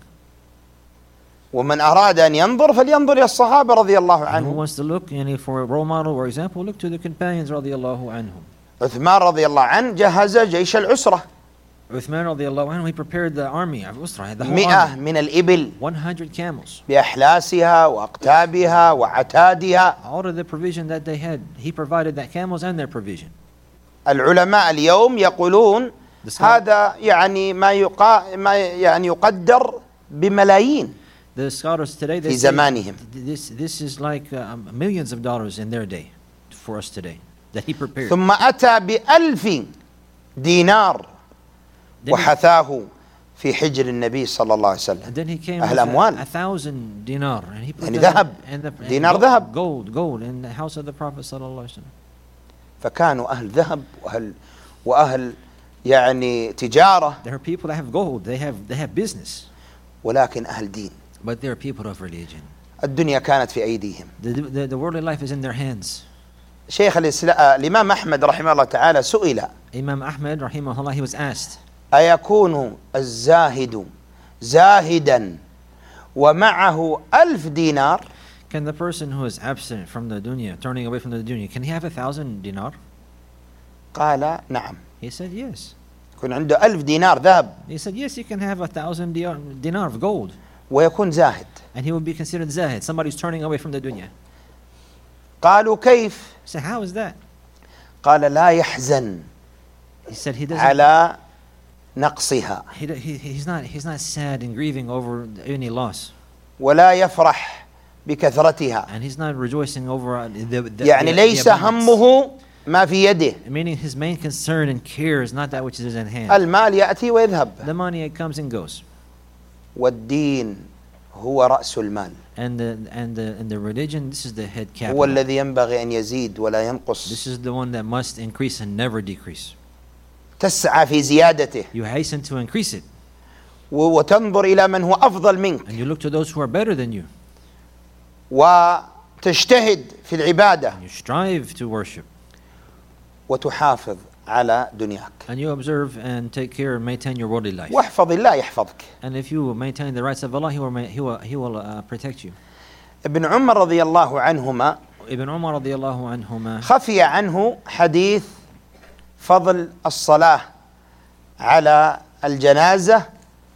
ومن أراد أن ينظر فلينظر إلى الصحابة رضي الله And who عنهم. wants to look, yani, for a role model or example, look to the companions radiallahu anhum. عثمان رضي الله عنه جهز جيش العسرة. Uthman radiallahu anhu, he prepared the army of Usra, the whole مئة army. من الإبل one hundred camels. بأحلاسها وأقتابها وعتادها. All of the provision that they had, he provided that camels and their provision. العلماء اليوم يقولون هذا يعني ما يقا ما يعني يقدر بملايين. The scholars today, they في say زمانهم. this this is like uh, millions of dollars in their day for us today that he prepared. ثم أتى بألف دينار وحثاه في حجر النبي صلى الله عليه وسلم. And then he came أهل with أموال. a, a thousand dinar, and he put يعني that ذهب. in the, in دينار gold, ذهب. gold, gold in the house of the Prophet صلى الله عليه وسلم. فكانوا أهل ذهب وأهل وأهل يعني تجارة. There are people that have gold, they have they have business, ولكن أهل دين. but they are people of religion. الدنيا كانت في أيديهم. The, the, the worldly life is in their hands. شيخ الإسلام الإمام أحمد رحمه الله تعالى سئل Imam Ahmad rahimahullah, he was asked, أيكون الزاهد زاهدا ومعه ألف دينار؟ can the person who is absent from the dunya, turning away from the dunya, can he have a thousand dinar? قال نعم. He said yes. يكون عنده ألف دينار ذهب He said yes, you can have a thousand dinar, dinar of gold, ويكون زاهد. and he would be considered zahid, somebody who's turning away from the dunya. قالوا كيف؟ So how is that? قال لا يحزن He said he doesn't. على نقصها He, he, he's not he's not sad and grieving over any loss, ولا يفرح بكثرتها. and he's not rejoicing over uh, the, the, يعني the, ليس the abundance. همه ما في يده. Meaning his main concern and care is not that which is in hand. المال يأتي ويذهب. The money, it comes and goes, والدين هو رأس المال. and the and the and the religion, this is the head هو capital. الذي ينبغي أن يزيد ولا ينقص. This is the one that must increase and never decrease. تسعى في زيادته You hasten to increase it, وتنظر إلى من هو أفضل منك and you look to those who are better than you, وتجتهد في العبادة and you strive to worship, وتحافظ على دنياك. and you observe and take care and maintain your worldly life. واحفظ الله يحفظك. And if you maintain the rights of Allah, He will ma- He will He will uh, protect you. ابن عمر رضي الله عنهما Ibn Umar radiyallahu anhuma, خفي عنه حديث فضل الصلاة على الجنازة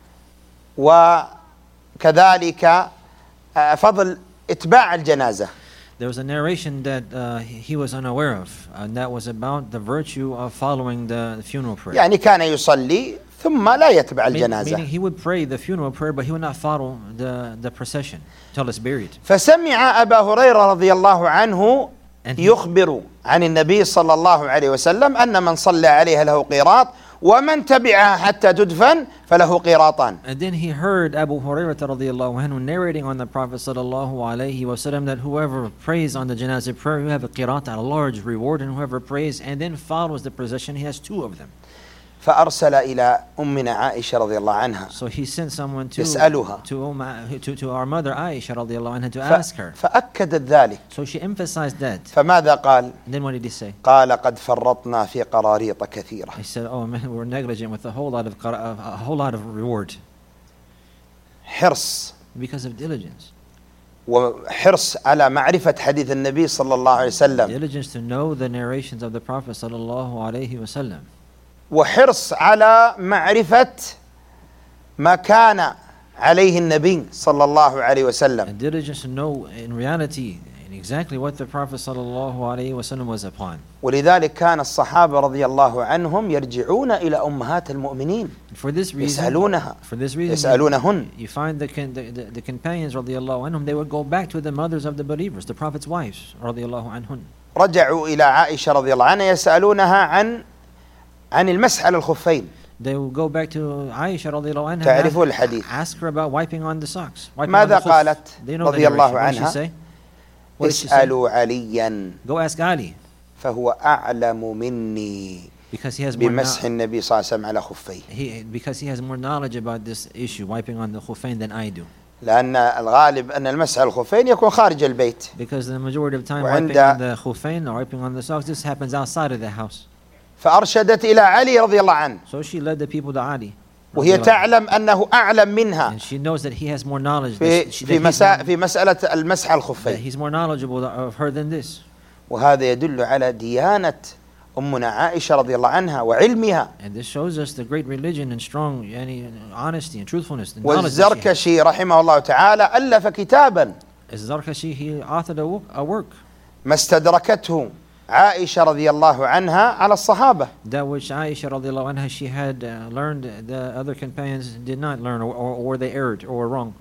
وكذلك فضل إتباع الجنازة. there was a narration that uh, he was unaware of, and that was about the virtue of following the funeral prayer. يعني كان يصلي ثم لا يتبع Meaning, meaning الجنازة. he would pray the funeral prayer, but he would not follow the, the procession till it's buried. فسمع أبا هريرة رضي الله عنه يخبر عن النبي صلى الله عليه وسلم أن من صلى عليها له قيراط ومن تبعها حتى تدفن فله قيراطان. And then he heard Abu Hurairah radiyallahu anhu narrating on the Prophet sallallahu alayhi wasallam that whoever prays on the janazah prayer, you have a qirat, a large reward, and whoever prays and then follows the procession, he has two of them. فأرسل إلى أمنا عائشة رضي الله عنها. So he sent someone to يسألها. to, um, to to our mother Aisha radiyallahu anha to ask her. فأكدت ذلك. So she emphasized that. فماذا قال؟ And then what did he say? قال قد فرطنا في قراريط كثيرة. He said, "Oh man, we're negligent with a whole lot of a whole lot of reward." حرص. Because of diligence. وحرص على معرفة حديث النبي صلى الله عليه وسلم. Diligence to know the narrations of the Prophet sallallahu alayhi wasallam. وحرص على معرفة ما كان عليه النبي صلى الله عليه وسلم. And diligence to know in reality and exactly what the Prophet sallallahu alayhi wasallam was upon. ولذلك كان الصحابة رضي الله عنهم يرجعون إلى أمهات المؤمنين. For this reason, يسألونها. for this reason, يسألونهن. you find the, the, the, the companions radiyallahu anhum, they would go back to the mothers of the believers, the Prophet's wives radiyallahu anhun. رجعوا إلى عائشة رضي الله عنها يسألونها عن عن المسح على الخفين. They will go back to Aisha radiyallahu anha. تعرفوا الحديث. Ask her about wiping on the socks. ماذا قالت رضي الله عنها؟ اسألوا عليا. Go ask Ali. فهو أعلم مني. Because he has more بمسح النبي صلى الله عليه وسلم على خفيه. He because he has more knowledge about this issue, wiping on the khuffain, than I do. لأن الغالب أن المسح على الخفين يكون خارج البيت. Because the majority of time wiping on the khuffain or wiping on the socks, this happens outside of the house. فأرشدت إلى علي رضي الله عنه. So she led the people to Ali. وهي تعلم أنه أعلم منها. And she knows that he has more knowledge. في في مسا في مسألة المسح على الخفين. He's more knowledgeable of her than this. وهذا يدل على ديانة أمنا عائشة رضي الله عنها وعلمها. And this shows us the great religion and strong يعني, honesty and truthfulness. And knowledge والزركشي رحمه الله تعالى ألف كتابا. الزركشي he authored a work. ما استدركته عائشة رضي الله عنها على الصحابة. That which Aisha radiallahu anha she had uh, learned, the other companions did not learn, or, or, or they erred or were wrong.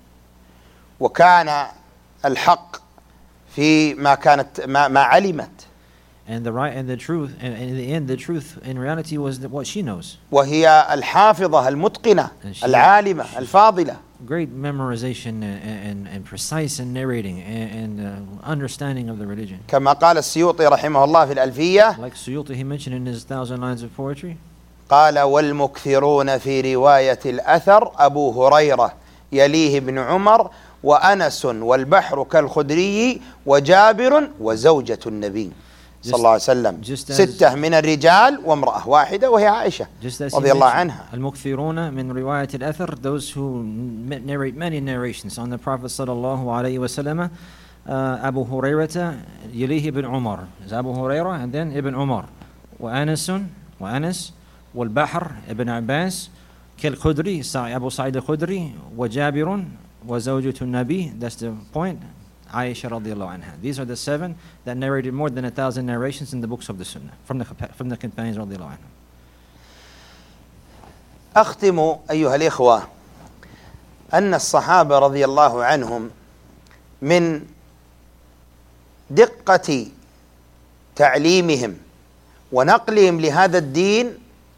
وكان الحق في ما كانت ما, ما علمت. And the right and the truth, and in the end, the truth in reality was what she knows. وهي الحافظة المتقنة العالمة الفاضلة. Great memorization and, and, and precise in narrating and, and uh, understanding of the religion. كما قال السيوطي رحمه الله في الألفية. Like Suyuti, he mentioned in his thousand lines of poetry. قال والمكثرون في رواية الأثر أبو هريرة يليه ابن عمر وأنس والبحر كالخدري وجابر وزوجة النبي صلى الله عليه وسلم. ستة من الرجال وامرأة واحدة وهي عائشة رضي الله عنها. المكثرون من رواية الأثر, those who narrate many narrations on the Prophet صلى الله عليه وسلم. uh, Abu Hurairah يليه ابن عمر, is Abu Hurairah and then Ibn Umar, وأنس وأنس والبحر ابن عباس كالخدري أبو سعيد الخدري وجابر وزوجة النبي. That's the point. Aisha radiallahu anha. These are the seven that narrated more than a thousand narrations in the books of the Sunnah from the from the companions radiallahu anha. أختم أيها الإخوة أن الصحابة رضي الله عنهم من دقة تعليمهم ونقلهم لهذا الدين،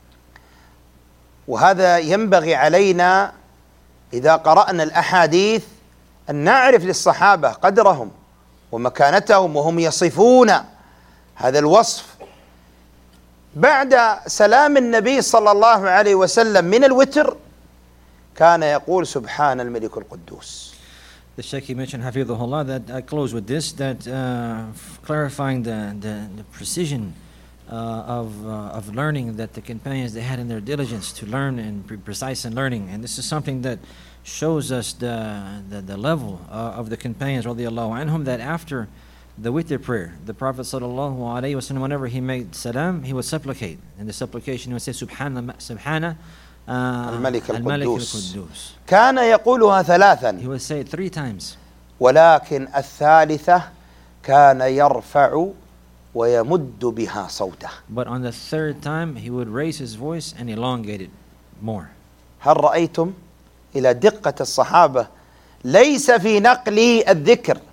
وهذا ينبغي علينا إذا قرأنا الأحاديث أن نعرف للصحابة قدرهم ومكانتهم وهم يصفون هذا الوصف. بعد سلام النبي صلى الله عليه وسلم من الوتر كان يقول سبحان الملك القدوس. The Sheikh he mentioned Hafidhullah, that I close with this, that uh, clarifying the, the, the precision uh, of, uh, of learning that the companions they had in their diligence to learn and be precise in learning. And this is something that shows us the, the, the level uh, of the companions radiallahu anhum, that after the witr prayer, the Prophet sallallahu alayhi wa sallam, whenever he made salam, he would supplicate. In the supplication he would say Subhana, Subhana الملك القدوس. القدوس. كان يقولها ثلاثا. He would say it three times. ولكن الثالثة كان يرفع ويمد بها صوته. But on the third time he would raise his voice and elongate it more. هل رأيتم إلى دقة الصحابة؟ ليس في نقل الذكر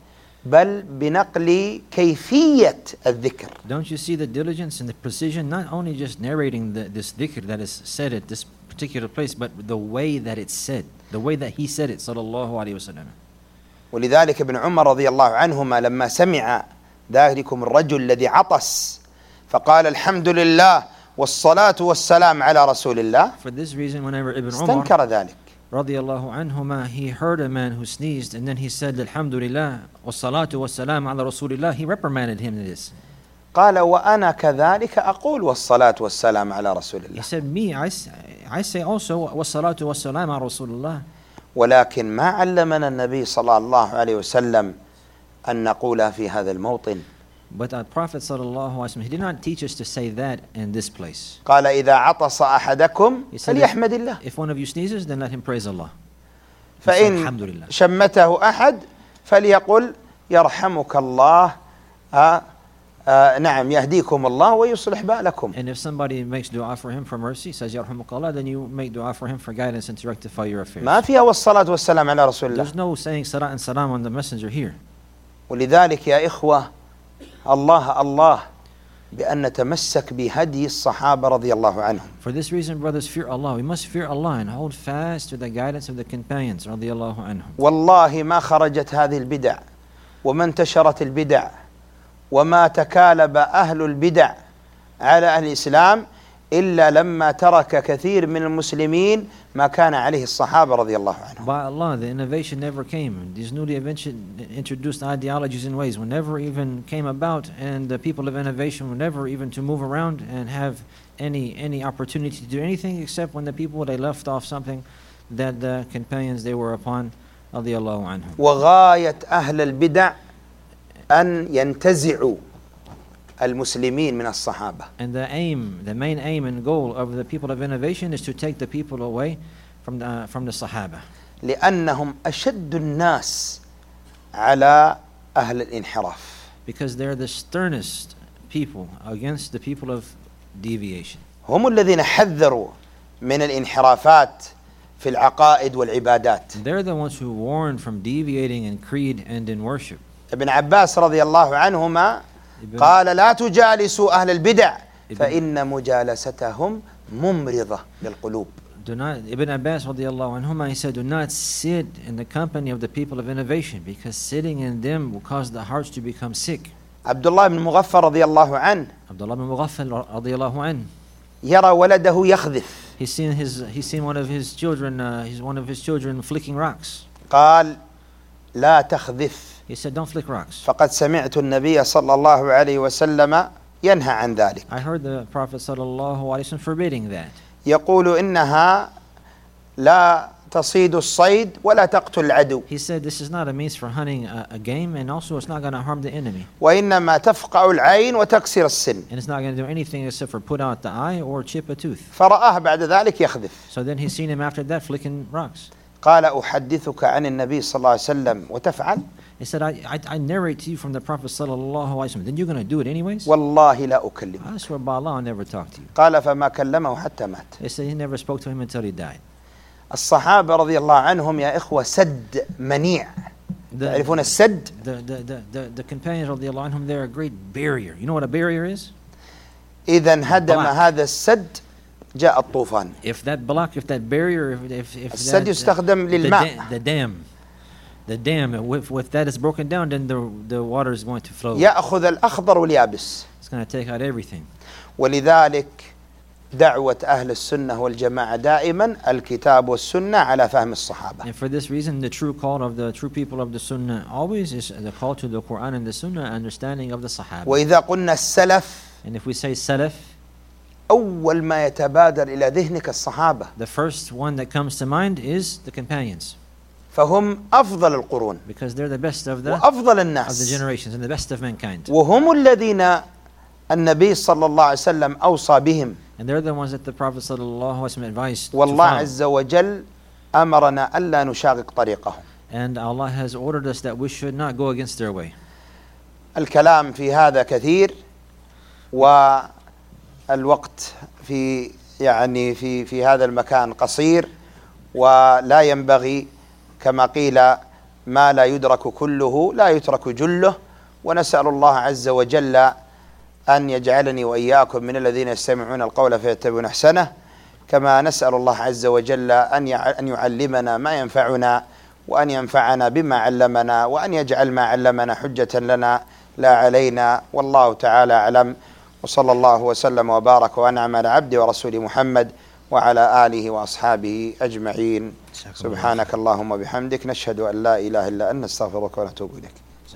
بل بنقل كيفية الذكر. Don't you see the diligence and the precision, not only just narrating the, this dhikr that is said at this particular place, but the way that it's said, the way that he said it, sallallahu alayhi wa sallam. ولذلك ابن عمر رضي الله عنهما لما سمع ذلكم الرجل الذي عطس فقال الحمد لله والصلاة والسلام على رسول الله, For this reason, whenever Ibn استنكر Umar ذلك. radiallahu anhuma, he heard a man who sneezed and then he said alhamdulillah wassalatu wassalam ala rasulillah, he reprimanded him in this. قال وأنا كذلك أقول والصلاة والسلام على رسول He الله. said, me, I, s- I say also wassalatu wassalam ala rasulillah. ولكن ما علمنا النبي صلى الله عليه وسلم أن نقولها في هذا الموطن. But our Prophet sallallahu alaihi wasallam, he did not teach us to say that in this place. قال إذا عطس أحدكم He said, فليحمد الله, if one of you sneezes, then let him praise Allah. فإن Alhamdulillah. شمته أحد فليقل يرحمك الله, آه آه نعم يهديكم الله ويصلح بالكم. And if somebody makes dua for him for mercy, says yarhamukallah, then you make dua for him for guidance and to rectify your affairs. ما فيها والصلاة والسلام على رسول الله. There's no saying salat and salam on the messenger here. ولذلك يا إخوة الله الله بأن نتمسك بهدي الصحابة رضي الله عنهم. For this reason, brothers, fear Allah. We must fear Allah and hold fast to the guidance of the companions radiyallahu anhum. والله ما خرجت هذه البدع وما انتشرت البدع وما تكالب أهل البدع على أهل الإسلام إلا لما ترك كثير من المسلمين ما كان عليه الصحابة رضي الله عنهم. By Allah, the innovation never came. These newly invention, introduced ideologies and ways will never even came about, and the people of innovation will never even to move around and have any any opportunity to do anything except when the people, they left off something that the companions they were upon radiyallahu anhum. وغاية أهل البدع أن ينتزعوا المسلمين من الصحابة. And the aim, the main aim and goal of the people of innovation is to take the people away from the from the Sahaba. لأنهم أشد الناس على أهل الانحراف. Because they're the sternest people against the people of deviation. هم الذين حذروا من الانحرافات في العقائد والعبادات. They're the ones who warn from deviating in creed and in worship. ابن عباس رضي الله عنهما قال لا تجالسوا أهل البدع فإن مجالستهم ممرضة للقلوب. Do not, Ibn Abbas radiallahu anhuma, he said, do not sit in the company of the people of innovation, because sitting in them will cause the hearts to become sick. عبد الله بن مغفر رضي الله عنه Abdullah bin Mughaffal radiallahu anhu, يرى ولده يخذف. he's seen his he's seen one of his children uh, he's one of his children flicking rocks. قال لا تخذف He said, don't flick rocks. فقد سمعت النبي صلى الله عليه وسلم ينهى عن ذلك. I heard the Prophet sallallahu alaihi wasallam forbidding that. يقول إنها لا تصيد الصيد ولا تقتل العدو. He said this is not a means for hunting a, a game, and also it's not going to harm the enemy. وإنما تفقع العين وتكسر السن. And it's not going to do anything except for put out the eye or chip a tooth. فرآه بعد ذلك يخذف. So then he's seen him after that flicking rocks. قال أحدثك عن النبي صلى الله عليه وسلم وتفعل. He said, I, I, I narrate to you from the Prophet sallallahu alaihi wasallam. Then you're going to do it anyways? والله لا أكلمه. I swear by Allah, I'll never talk to you. قال فما كلمه حتى مات. They said he never spoke to him until he died. الصحابة رضي الله عنهم يا إخوة سد منيع. The, تعرفون السد؟ the, the, the, the, the companions radiallahu anhum, they're a great barrier. You know what a barrier is? إذا انهدم Block. هذا السد جاء الطوفان. If that block, if that barrier, if, if, if السد that, يستخدم the, للماء. da- the dam, the dam, if, if that is broken down, then the, the water is going to flow. يأخذ الأخضر واليابس. It's going to take out everything. ولذلك دعوة أهل السنة والجماعة دائما الكتاب والسنة على فهم الصحابة. And for this reason, the true call of the true people of the Sunnah always is the call to the Quran and the Sunnah, understanding of the Sahaba. وإذا قلنا السلف And if we say Salaf, أول ما يتبادر إلى ذهنك الصحابة. the first one that comes to mind is the companions, فهم أفضل القرون because they're the best of the وأفضل of the الناس. generations and the best of mankind. وهم الذين النبي صلى الله عليه وسلم أوصى بهم. And they're the ones that the Prophet sallallahu alaihi wasallam advised to والله follow. عز وجل أمرنا ألا نشاقق طريقهم. And Allah has ordered us that we should not go against their way. الكلام في هذا كثير والوقت في يعني في في هذا المكان قصير، ولا ينبغي كما قيل ما لا يدرك كله لا يترك جله، ونسأل الله عز وجل أن يجعلني وإياكم من الذين يستمعون القول فيتبعون أحسنه، كما نسأل الله عز وجل أن أن يعلمنا ما ينفعنا، وأن ينفعنا بما علمنا، وأن يجعل ما علمنا حجة لنا لا علينا، والله تعالى أعلم. وصلى الله وسلم وبارك وأنعم على عبده ورسوله محمد وعلى آله وأصحابه أجمعين. سبحانك اللهم وبحمدك، نشهد أن لا إله إلا أنت، نستغفرك ونتوب إليك.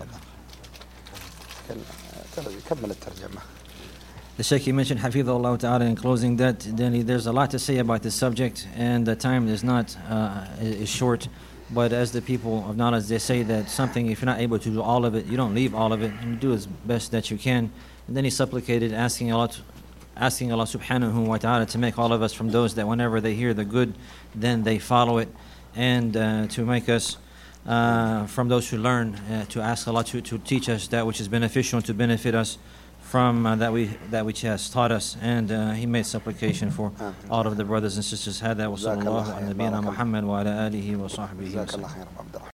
كمل الترجمة. The Shaykh mentioned Hafidhullah Ta'ala in closing that then there's a lot to say about this subject, and the time is not uh, is short. But as the people of knowledge, they say that something, if you're not able to do all of it, you don't leave all of it, and you do as best that you can. And then he supplicated, asking Allah, to, asking Allah Subhanahu wa Ta'ala to make all of us from those that whenever they hear the good, then they follow it, and uh, to make us uh, from those who learn, uh, to ask Allah to, to teach us that which is beneficial and to benefit us from uh, that we that which has taught us. And uh, he made supplication for all of the brothers and sisters. Hada wa sallallahu ala nabiyyina Muhammad wa ala alihi wa sahbihi.